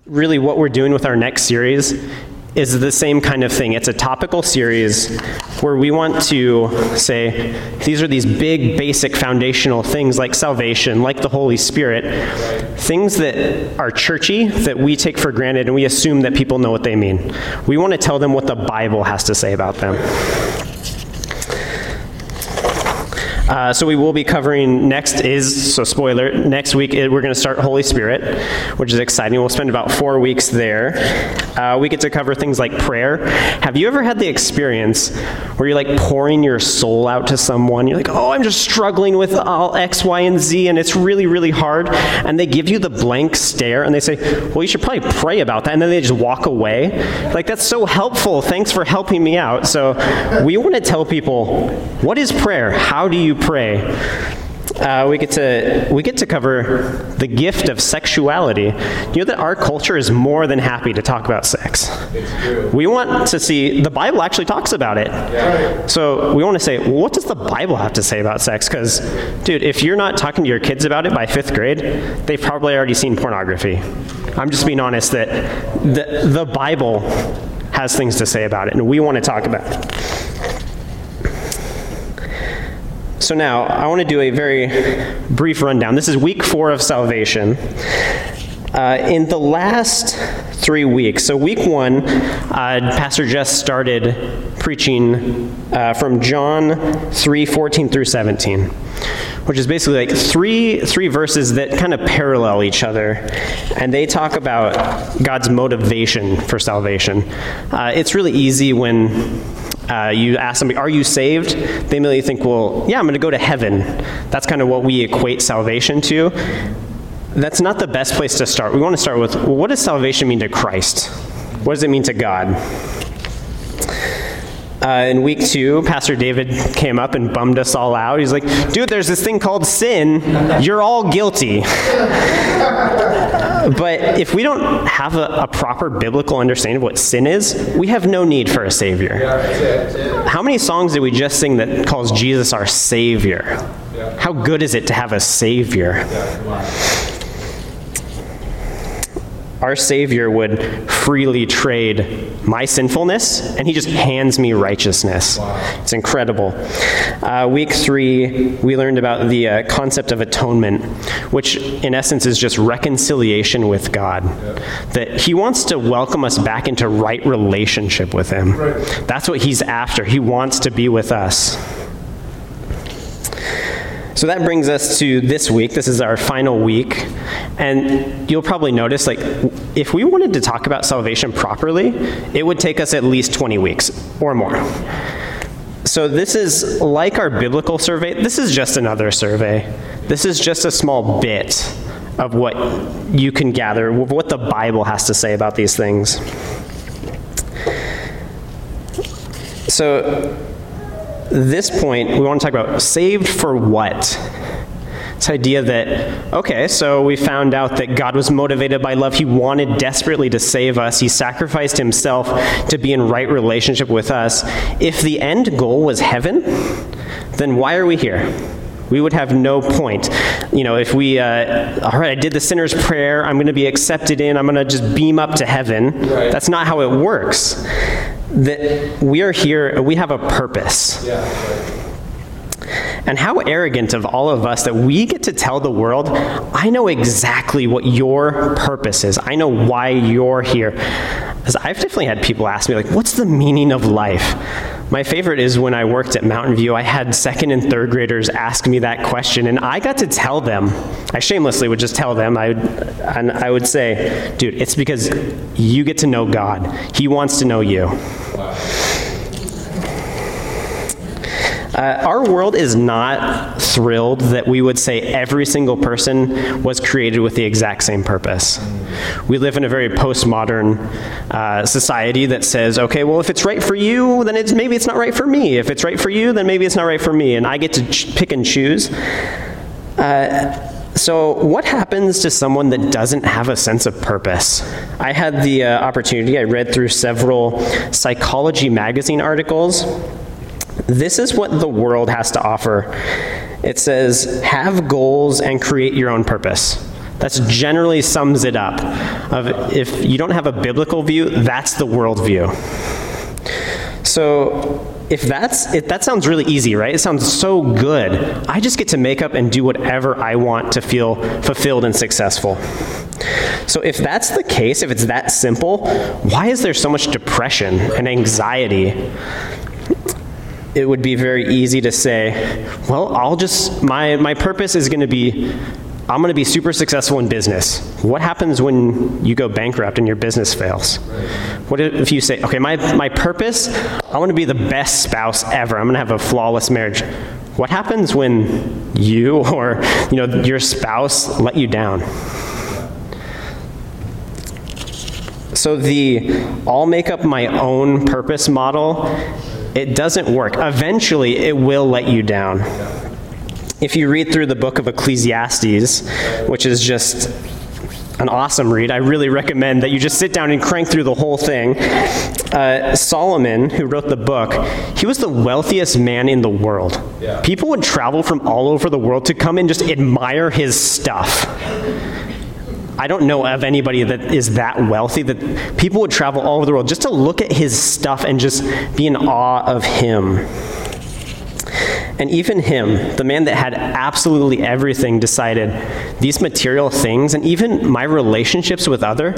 really what we're doing with our next series is the same kind of thing. It's a topical series where we want to say, these are these big, basic, foundational things like salvation, like the Holy Spirit, things that are churchy, that we take for granted, and we assume that people know what they mean. We want to tell them what the Bible has to say about them. So we will be covering next week we're going to start Holy Spirit, which is exciting. We'll spend about 4 weeks there. We get to cover things like prayer. Have you ever had the experience where you're like pouring your soul out to someone? You're like, oh, I'm just struggling with all X, Y, and Z, and it's really, really hard. And they give you the blank stare, and they say, well, you should probably pray about that. And then they just walk away. Like, that's so helpful. Thanks for helping me out. So we want to tell people, what is prayer? How do you pray? We get to cover the gift of sexuality. You know that our culture is more than happy to talk about sex. It's true. We want to see, the Bible actually talks about it. Yeah. So we want to say, well, what does the Bible have to say about sex? Because, dude, if you're not talking to your kids about it by 5th grade, they've probably already seen pornography. I'm just being honest that the Bible has things to say about it, and we want to talk about it. So now, I want to do a very brief rundown. This is week 4 of salvation. In the last 3 weeks, so week 1, Pastor Jess started preaching from John 3:14 through 17, which is basically like three verses that kind of parallel each other, and they talk about God's motivation for salvation. It's really easy when you ask somebody, are you saved? They immediately think, well, yeah, I'm going to go to heaven. That's kind of what we equate salvation to. That's not the best place to start. We want to start with, well, what does salvation mean to Christ? What does it mean to God? In week 2, Pastor David came up and bummed us all out. He's like, dude, there's this thing called sin. You're all guilty. But if we don't have a proper biblical understanding of what sin is, we have no need for a Savior. Yeah, that's it. How many songs did we just sing that calls Jesus our Savior? Yeah. How good is it to have a Savior? Yeah, come on. Our Savior would freely trade my sinfulness, and he just hands me righteousness. Wow. It's incredible. Week 3, we learned about the concept of atonement, which in essence is just reconciliation with God. Yeah. That he wants to welcome us back into right relationship with him. Right. That's what he's after. He wants to be with us. So that brings us to this week. This is our final week. And you'll probably notice, like, if we wanted to talk about salvation properly, it would take us at least 20 weeks or more. So this is like our biblical survey. This is just another survey. This is just a small bit of what you can gather, of what the Bible has to say about these things. So this point, we want to talk about saved for what? This idea that, okay, so we found out that God was motivated by love. He wanted desperately to save us. He sacrificed himself to be in right relationship with us. If the end goal was heaven, then why are we here? We would have no point. You know, if we, all right, I did the sinner's prayer, I'm going to be accepted in, I'm going to just beam up to heaven. Right. That's not how it works. That we are here, we have a purpose. Yeah, right. And how arrogant of all of us that we get to tell the world, I know exactly what your purpose is. I know why you're here. Because I've definitely had people ask me, like, what's the meaning of life? My favorite is when I worked at Mountain View, I had 2nd and 3rd graders ask me that question, and I got to tell them. I shamelessly would just tell them, I would say, dude, it's because you get to know God. He wants to know you. Wow. Our world is not thrilled that we would say every single person was created with the exact same purpose. We live in a very postmodern society that says, okay, well, if it's right for you, then maybe it's not right for me. If it's right for you, then maybe it's not right for me, and I get to pick and choose. So what happens to someone that doesn't have a sense of purpose? I had the opportunity, I read through several Psychology magazine articles. This is what the world has to offer. It says, have goals and create your own purpose. That's generally sums it up. If you don't have a biblical view, that's the worldview. So if that sounds really easy, right? It sounds so good. I just get to make up and do whatever I want to feel fulfilled and successful. So if that's the case, if it's that simple, why is there so much depression and anxiety? It would be very easy to say, well, my purpose is going to be, I'm going to be super successful in business. What happens when you go bankrupt and your business fails? What if you say, okay, my purpose, I want to be the best spouse ever. I'm going to have a flawless marriage. What happens when you or your spouse let you down? So the I'll make up my own purpose model, it doesn't work. Eventually, it will let you down. If you read through the book of Ecclesiastes, which is just an awesome read, I really recommend that you just sit down and crank through the whole thing. Solomon, who wrote the book, he was the wealthiest man in the world. Yeah. People would travel from all over the world to come and just admire his stuff. I don't know of anybody that is that wealthy that people would travel all over the world just to look at his stuff and just be in awe of him. And even him, the man that had absolutely everything, decided these material things and even my relationships with others,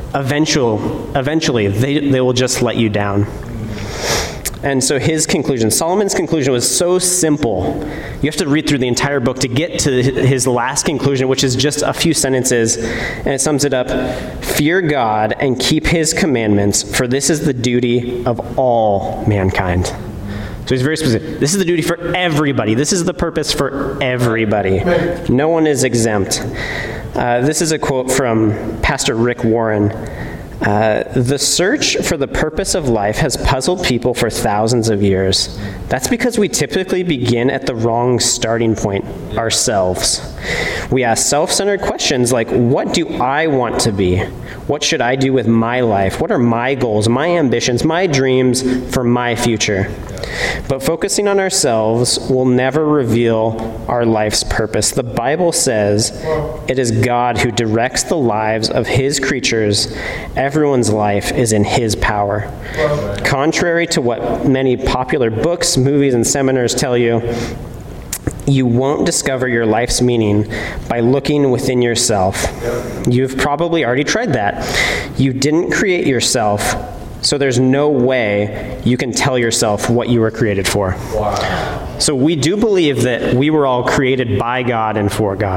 eventually they will just let you down. And so Solomon's conclusion was so simple. You have to read through the entire book to get to his last conclusion, which is just a few sentences, and it sums it up. Fear God and keep his commandments, for this is the duty of all mankind. So he's very specific. This is the duty for everybody. This is the purpose for everybody. No one is exempt. This is a quote from Pastor Rick Warren. The search for the purpose of life has puzzled people for thousands of years. That's because we typically begin at the wrong starting point, ourselves. We ask self-centered questions like, what do I want to be? What should I do with my life? What are my goals, my ambitions, my dreams for my future? But focusing on ourselves will never reveal our life's purpose. The Bible says it is God who directs the lives of his creatures. Everyone's life is in his power. Contrary to what many popular books, movies, and seminars tell you, you won't discover your life's meaning by looking within yourself. You've probably already tried that. You didn't create yourself, so there's no way you can tell yourself what you were created for. Wow. So we do believe that we were all created by God and for God.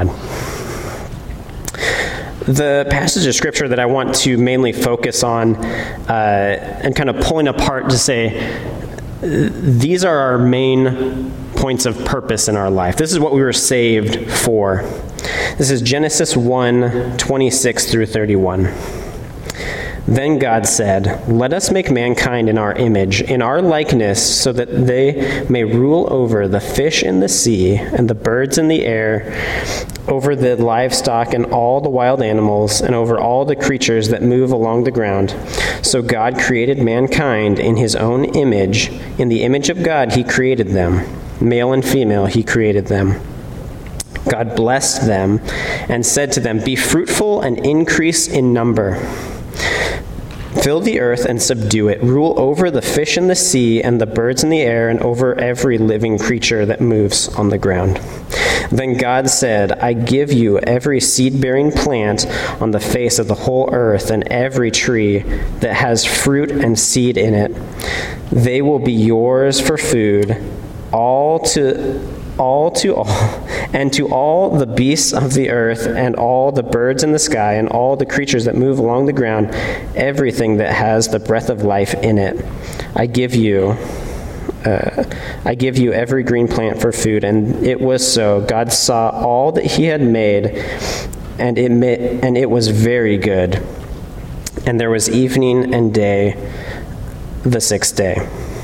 The passage of Scripture that I want to mainly focus on and kind of pulling apart to say, these are our main points of purpose in our life. This is what we were saved for. This is Genesis 1:26 through 31. Then God said, "Let us make mankind in our image, in our likeness, so that they may rule over the fish in the sea and the birds in the air, over the livestock and all the wild animals, and over all the creatures that move along the ground." So God created mankind in his own image. In the image of God he created them. Male and female he created them. God blessed them and said to them, "Be fruitful and increase in number. Fill the earth and subdue it. Rule over the fish in the sea and the birds in the air and over every living creature that moves on the ground." Then God said, "I give you every seed-bearing plant on the face of the whole earth and every tree that has fruit and seed in it. They will be yours for food, and to all the beasts of the earth and all the birds in the sky and all the creatures that move along the ground, everything that has the breath of life in it. I give you every green plant for food." And it was so. God saw all that he had made, and it was very good. And there was evening and day, the sixth day.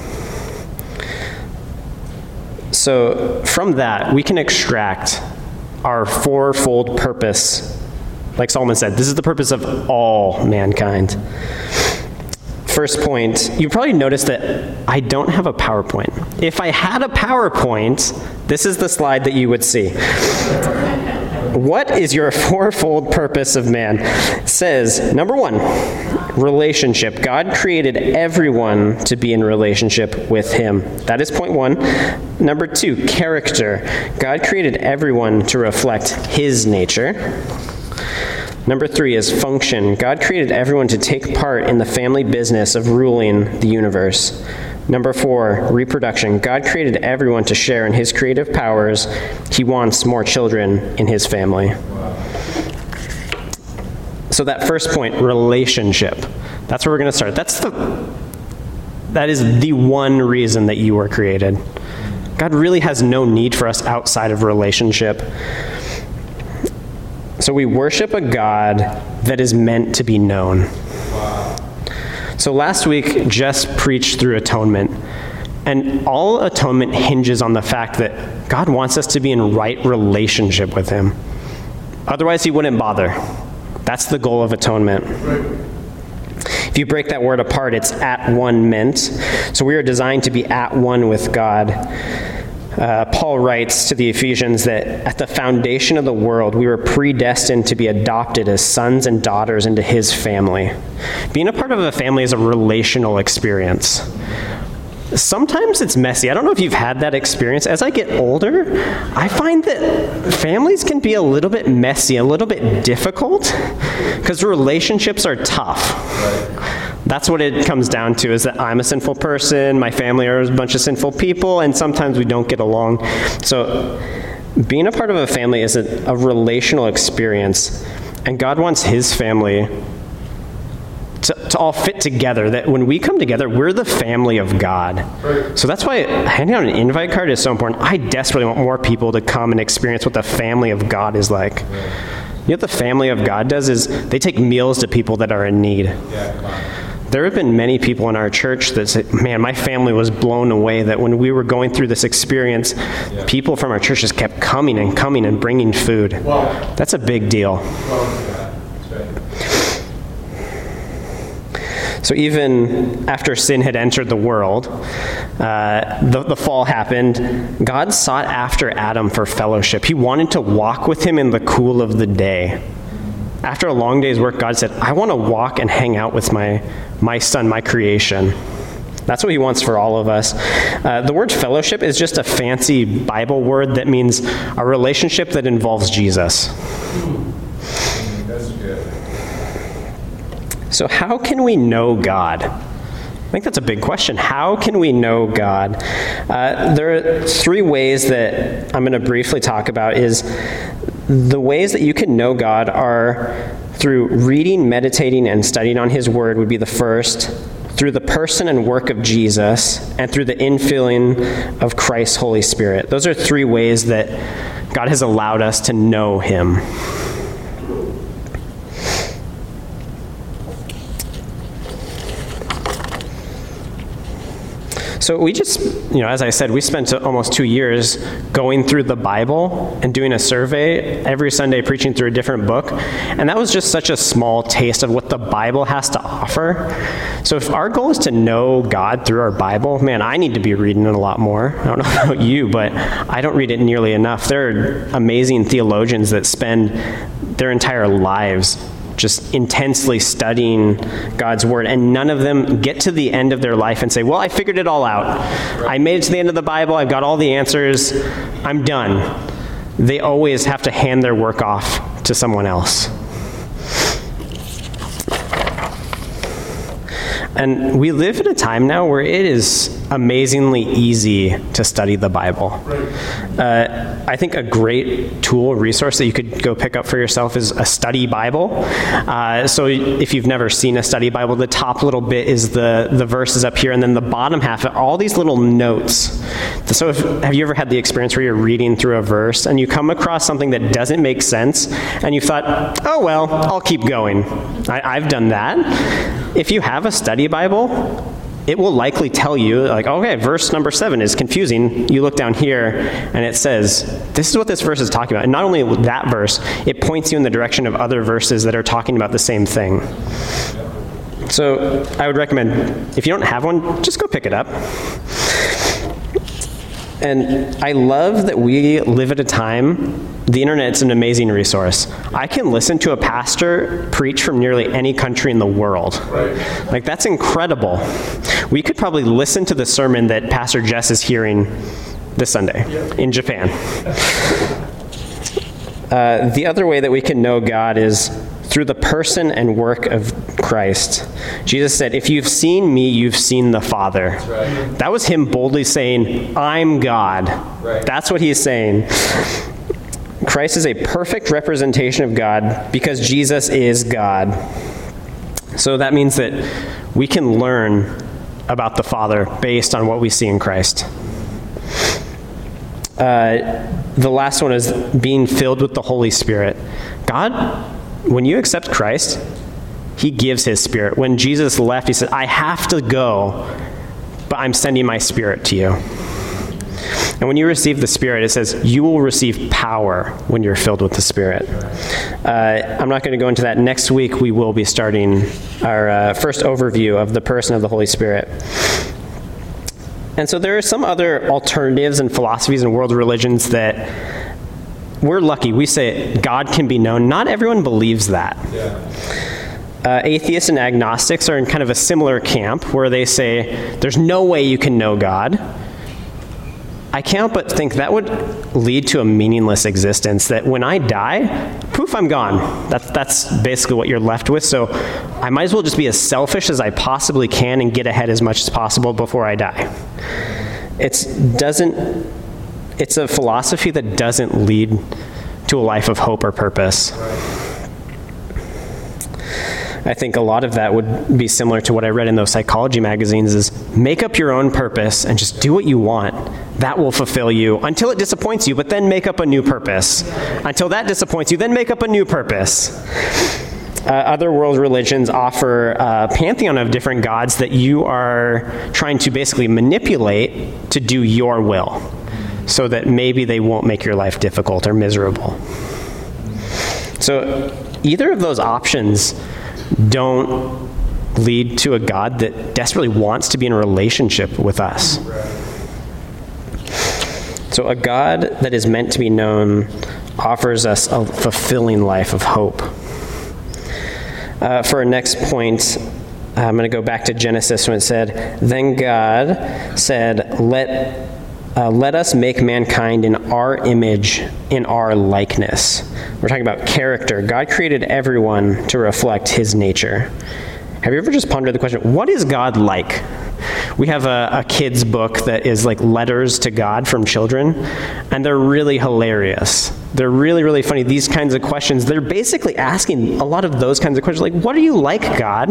So from that, we can extract our fourfold purpose. Like Solomon said, this is the purpose of all mankind. First point, you probably noticed that I don't have a PowerPoint. If I had a PowerPoint, this is the slide that you would see. what is your fourfold purpose of man? It says, number 1, relationship. God created everyone to be in relationship with him. That is point 1. Number 2, character. God created everyone to reflect his nature. Number 3 is function. God created everyone to take part in the family business of ruling the universe. Number 4, reproduction. God created everyone to share in his creative powers. He wants more children in his family. So that first point, relationship. That's where we're going to start. That is the one reason that you were created. God really has no need for us outside of relationship. So we worship a God that is meant to be known. So last week, Jess preached through atonement. And all atonement hinges on the fact that God wants us to be in right relationship with him. Otherwise, he wouldn't bother. That's the goal of atonement. If you break that word apart, it's at one meant. So we are designed to be at one with God. Paul writes to the Ephesians that at the foundation of the world, we were predestined to be adopted as sons and daughters into his family. Being a part of a family is a relational experience. Sometimes it's messy. I don't know if you've had that experience. As I get older, I find that families can be a little bit messy, a little bit difficult, because relationships are tough. That's what it comes down to, is that I'm a sinful person, my family are a bunch of sinful people, and sometimes we don't get along. So being a part of a family is a relational experience, and God wants his family to all fit together, that when we come together, we're the family of God. Right. So that's why handing out an invite card is so important. I desperately want more people to come and experience what the family of God is like. Right. You know what the family of God does is they take meals to people that are in need. There have been many people in our church that say, man, my family was blown away that when we were going through this experience, people from our church just kept coming and bringing food. Wow. That's a big deal. So even after sin had entered the world, the fall happened, God sought after Adam for fellowship. He wanted to walk with him in the cool of the day. After a long day's work, God said, I want to walk and hang out with my son, my creation. That's what he wants for all of us. The word fellowship is just a fancy Bible word that means a relationship that involves Jesus. That's good. So how can we know God? I think that's a big question. How can we know God? There are 3 ways that I'm going to briefly talk about. Is the ways that you can know God are through reading, meditating, and studying on his word would be the first, through the person and work of Jesus, and through the infilling of Christ's Holy Spirit. Those are 3 ways that God has allowed us to know him. So we just, as I said, we spent almost 2 years going through the Bible and doing a survey every Sunday, preaching through a different book. And that was just such a small taste of what the Bible has to offer. So if our goal is to know God through our Bible, man, I need to be reading it a lot more. I don't know about you, but I don't read it nearly enough. There are amazing theologians that spend their entire lives just intensely studying God's word, and none of them get to the end of their life and say, well, I figured it all out. I made it to the end of the Bible. I've got all the answers. I'm done. They always have to hand their work off to someone else. And we live in a time now where it is amazingly easy to study the Bible. I think a great tool, resource that you could go pick up for yourself is a study Bible. So if you've never seen a study Bible, the top little bit is the verses up here, and then the bottom half are all these little notes. So have you ever had the experience where you're reading through a verse and you come across something that doesn't make sense, and you thought, oh, well, I'll keep going. I've done that. If you have a study Bible, it will likely tell you, like, okay, verse number 7 is confusing. You look down here, and it says, this is what this verse is talking about. And not only that verse, it points you in the direction of other verses that are talking about the same thing. So I would recommend, if you don't have one, just go pick it up. And I love that we live at a time, the internet's an amazing resource. I can listen to a pastor preach from nearly any country in the world. Right. Like, that's incredible. We could probably listen to the sermon that Pastor Jess is hearing this Sunday in Japan. The other way that we can know God is through the person and work of Christ. Jesus said, if you've seen me, you've seen the Father. Right. That was him boldly saying, I'm God. Right. That's what he's saying. Christ is a perfect representation of God because Jesus is God. So that means that we can learn about the Father based on what we see in Christ. The last one is being filled with the Holy Spirit. God, when you accept Christ, he gives his Spirit. When Jesus left, he said, I have to go, but I'm sending my Spirit to you. And when you receive the Spirit, it says you will receive power when you're filled with the Spirit. I'm not going to go into that. Next week, we will be starting our first overview of the person of the Holy Spirit. And so there are some other alternatives and philosophies and world religions that we're lucky. We say God can be known. Not everyone believes that. Yeah. Atheists and agnostics are in kind of a similar camp where they say there's no way you can know God. I can't but think that would lead to a meaningless existence, that when I die, poof, I'm gone. That's basically what you're left with. So I might as well just be as selfish as I possibly can and get ahead as much as possible before I die. It's a philosophy that doesn't lead to a life of hope or purpose. I think a lot of that would be similar to what I read in those psychology magazines is make up your own purpose and just do what you want. That will fulfill you until it disappoints you, but then make up a new purpose. Until that disappoints you, then make up a new purpose. Other world religions offer a pantheon of different gods that you are trying to basically manipulate to do your will, so that maybe they won't make your life difficult or miserable. So either of those options don't lead to a God that desperately wants to be in a relationship with us. So a God that is meant to be known offers us a fulfilling life of hope. For our next point, I'm going to go back to Genesis when it said, then God said, let us make mankind in our image, in our likeness. We're talking about character. God created everyone to reflect his nature. Have you ever just pondered the question, what is God like? We have a kid's book that is like letters to God from children, and they're really hilarious. They're really, really funny. These kinds of questions, they're basically asking a lot of those kinds of questions, like, what are you like, God?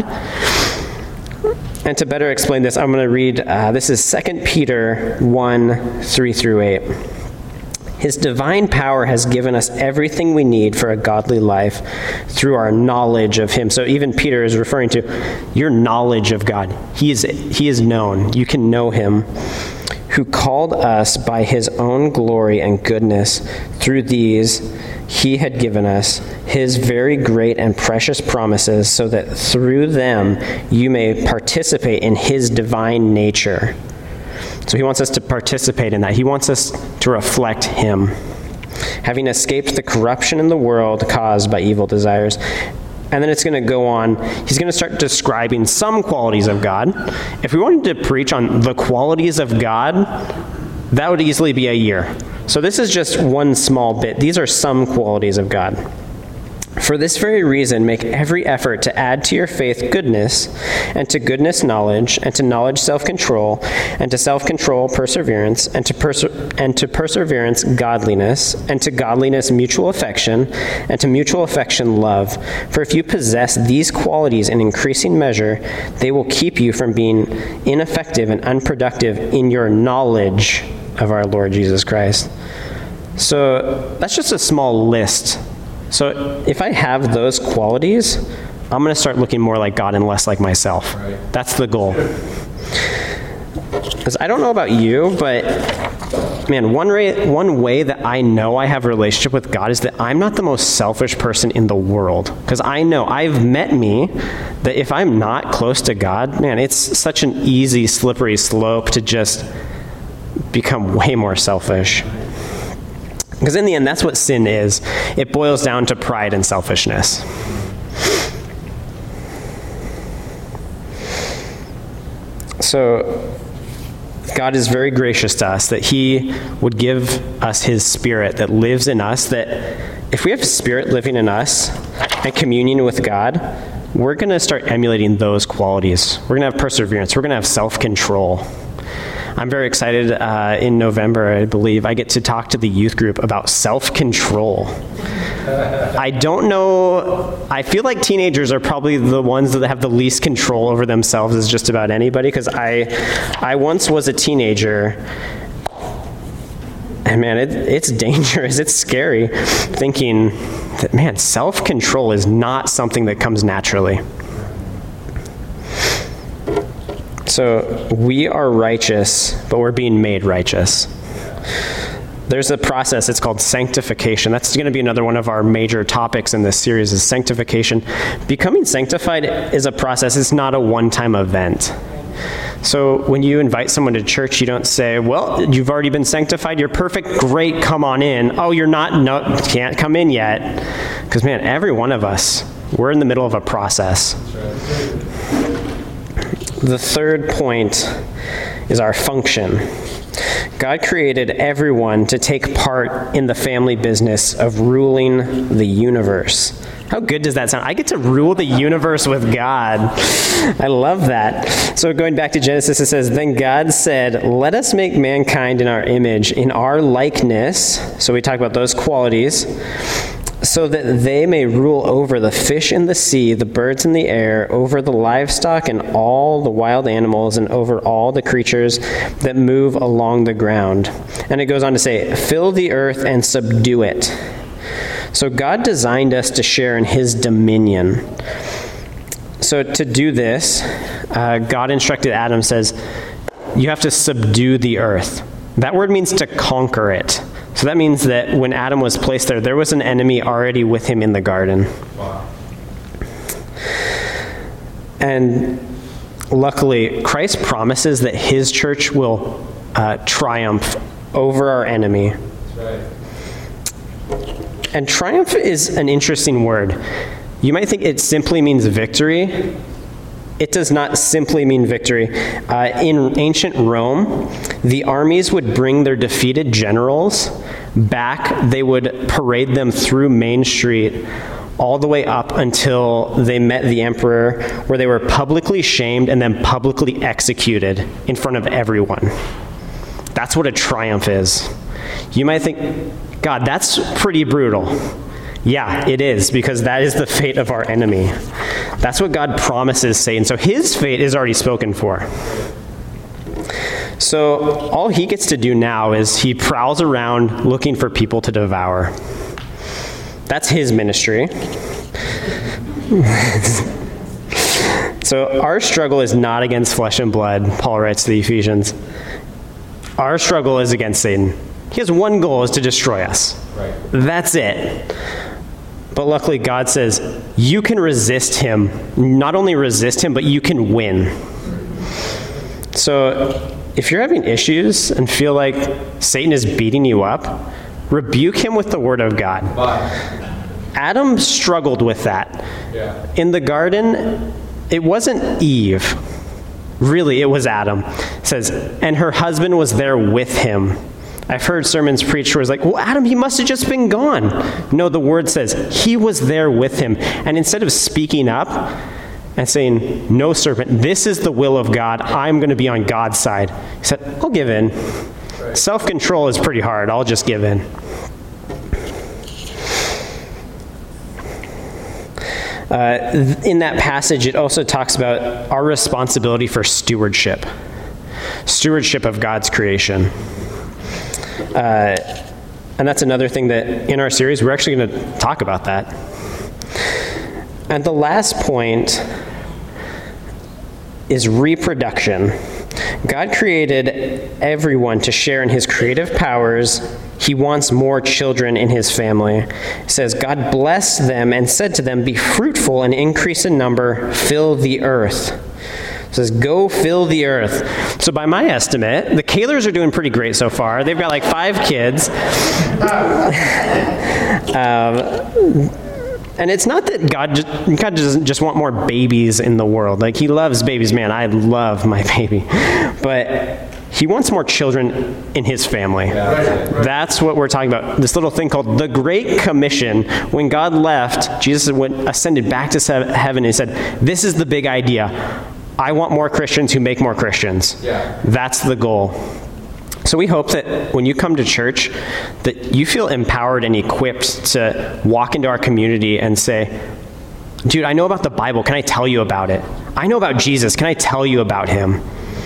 And to better explain this, I'm going to read, this is 2 Peter 1, 3 through 8. His divine power has given us everything we need for a godly life through our knowledge of him. So even Peter is referring to your knowledge of God. He is known. You can know him, who called us by his own glory and goodness. Through these he had given us his very great and precious promises, so that through them you may participate in his divine nature. So he wants us to participate in that. He wants us to reflect him, having escaped the corruption in the world caused by evil desires. And then it's going to go on. He's going to start describing some qualities of God. If we wanted to preach on the qualities of God, that would easily be a year. So this is just one small bit. These are some qualities of God. For this very reason, make every effort to add to your faith goodness, and to goodness knowledge, and to knowledge self-control, and to self-control perseverance, and to perseverance godliness, and to godliness mutual affection, and to mutual affection love. For if you possess these qualities in increasing measure, they will keep you from being ineffective and unproductive in your knowledge of our Lord Jesus Christ. So that's just a small list. So if I have those qualities, I'm going to start looking more like God and less like myself. Right. That's the goal. Because I don't know about you, but man, one way that I know I have a relationship with God is that I'm not the most selfish person in the world. Because I know, I've met me, that if I'm not close to God, man, it's such an easy, slippery slope to just become way more selfish. Because in the end, that's what sin is. It boils down to pride and selfishness. So God is very gracious to us that he would give us his Spirit that lives in us, that if we have Spirit living in us and communion with God, we're going to start emulating those qualities. We're going to have perseverance. We're going to have self-control. I'm very excited. In November, I believe, I get to talk to the youth group about self-control. I don't know. I feel like teenagers are probably the ones that have the least control over themselves as just about anybody, because I once was a teenager, and man, it's dangerous. It's scary thinking that, man, self-control is not something that comes naturally. So we are righteous, but we're being made righteous. There's a process, it's called sanctification. That's going to be another one of our major topics in this series, is sanctification. Becoming sanctified is a process, it's not a one-time event. So when you invite someone to church, you don't say, well, you've already been sanctified, you're perfect, great, come on in. Oh, you're not, no, can't come in yet. Because man, every one of us, we're in the middle of a process. The third point is our function. God created everyone to take part in the family business of ruling the universe. How good does that sound? I get to rule the universe with God. I love that. So going back to Genesis, it says, then God said, let us make mankind in our image, in our likeness. So we talk about those qualities, so that they may rule over the fish in the sea, the birds in the air, over the livestock and all the wild animals, and over all the creatures that move along the ground. And it goes on to say, fill the earth and subdue it. So God designed us to share in his dominion. So to do this, God instructed Adam, says, you have to subdue the earth. That word means to conquer it. So that means that when Adam was placed there was an enemy already with him in the garden. Wow. And luckily, Christ promises that his church will triumph over our enemy. That's right. And triumph is an interesting word. You might think it simply means victory. It does not simply mean victory. In ancient Rome, the armies would bring their defeated generals back. They would parade them through Main Street all the way up until they met the emperor, where they were publicly shamed and then publicly executed in front of everyone. That's what a triumph is. You might think, God, that's pretty brutal. Yeah, it is, because that is the fate of our enemy. That's what God promises Satan. So his fate is already spoken for. So all he gets to do now is he prowls around looking for people to devour. That's his ministry. So our struggle is not against flesh and blood, Paul writes to the Ephesians. Our struggle is against Satan. He has one goal, is to destroy us. Right. That's it. But luckily, God says, you can resist him. Not only resist him, but you can win. So if you're having issues and feel like Satan is beating you up, rebuke him with the word of God. Adam struggled with that. Yeah. In the garden, it wasn't Eve. Really, it was Adam. It says, and her husband was there with him. I've heard sermons preached where it's like, well, Adam, he must have just been gone. No, the word says he was there with him. And instead of speaking up and saying, no, serpent, this is the will of God, I'm going to be on God's side, he said, I'll give in. Right. Self-control is pretty hard. I'll just give in. In that passage, it also talks about our responsibility for stewardship of God's creation. And that's another thing that in our series, we're actually going to talk about that. And the last point is reproduction. God created everyone to share in his creative powers. He wants more children in his family. It says, God blessed them and said to them, be fruitful and increase in number, fill the earth. It says, go fill the earth. So by my estimate, the Kahlers are doing pretty great so far. They've got like 5 kids. And it's not that God doesn't just want more babies in the world. Like, he loves babies. Man, I love my baby. But he wants more children in his family. That's what we're talking about. This little thing called the Great Commission. When God left, Jesus ascended back to heaven and he said, this is the big idea. I want more Christians who make more Christians. That's the goal. So we hope that when you come to church, that you feel empowered and equipped to walk into our community and say, dude, I know about the Bible. Can I tell you about it? I know about Jesus. Can I tell you about him?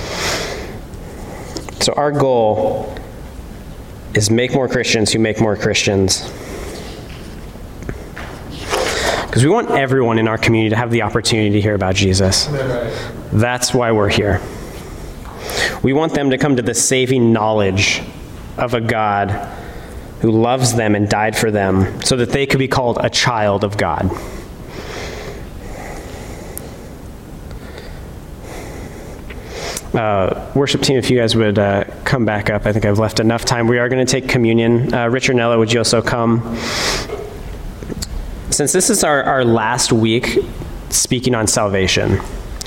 So our goal is make more Christians who make more Christians. Because we want everyone in our community to have the opportunity to hear about Jesus. That's why we're here. We want them to come to the saving knowledge of a God who loves them and died for them so that they could be called a child of God. Worship team, if you guys would come back up. I think I've left enough time. We are going to take communion. Rich or Nella, would you also come? Since this is our last week speaking on salvation,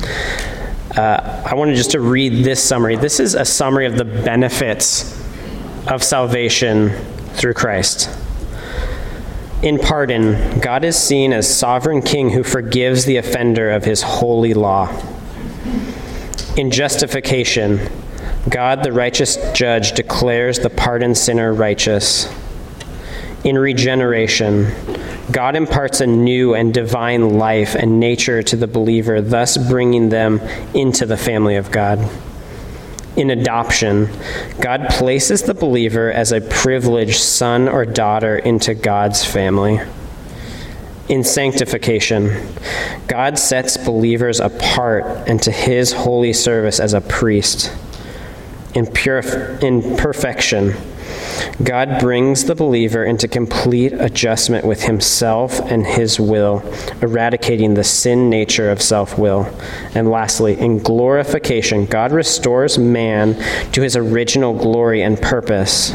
I wanted just to read this summary. This is a summary of the benefits of salvation through Christ. In pardon, God is seen as sovereign king who forgives the offender of his holy law. In justification, God, the righteous judge, declares the pardoned sinner righteous. In regeneration, God imparts a new and divine life and nature to the believer, thus bringing them into the family of God. In adoption, God places the believer as a privileged son or daughter into God's family. In sanctification, God sets believers apart into his holy service as a priest. In perfection, God brings the believer into complete adjustment with himself and his will, eradicating the sin nature of self-will. And lastly, in glorification, God restores man to his original glory and purpose.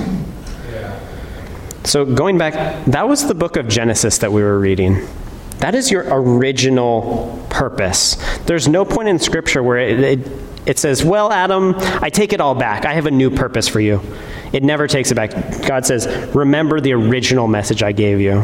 So going back, that was the book of Genesis that we were reading. That is your original purpose. There's no point in Scripture where it says, well, Adam, I take it all back. I have a new purpose for you. It never takes it back. God says, remember the original message I gave you.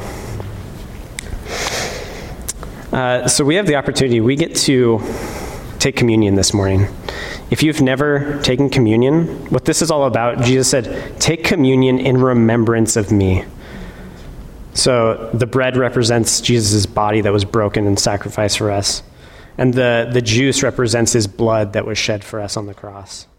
So we have the opportunity. We get to take communion this morning. If you've never taken communion, what this is all about, Jesus said, take communion in remembrance of me. So the bread represents Jesus' body that was broken and sacrificed for us. And the juice represents his blood that was shed for us on the cross.